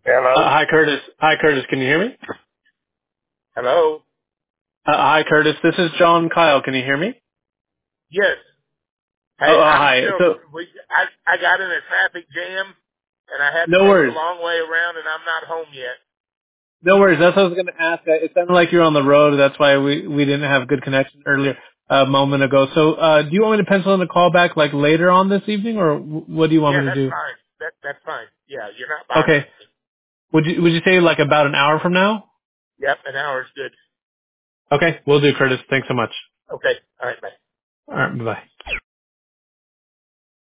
Hello? Hi, Curtis. Hi, Curtis. Can you hear me? Hello? Hi, Curtis. This is John Kyle. Can you hear me? Yes. Hey, I'm Hi. still, So, I got in a traffic jam and I had to no take the worries. long way around and I'm not home yet. No worries. That's what I was going to ask. It sounded like you were on the road. That's why we didn't have good connection earlier, a moment ago. So, do you want me to pencil in a call back like later on this evening, or what do you want Yeah, me to that's do? fine. That's fine. Yeah, you're not bothering Okay. me. Would you say like about an hour from now? Yep, an hour is good. Okay. We'll do, Curtis. Thanks so much. Okay. All right, bye. All right. Bye.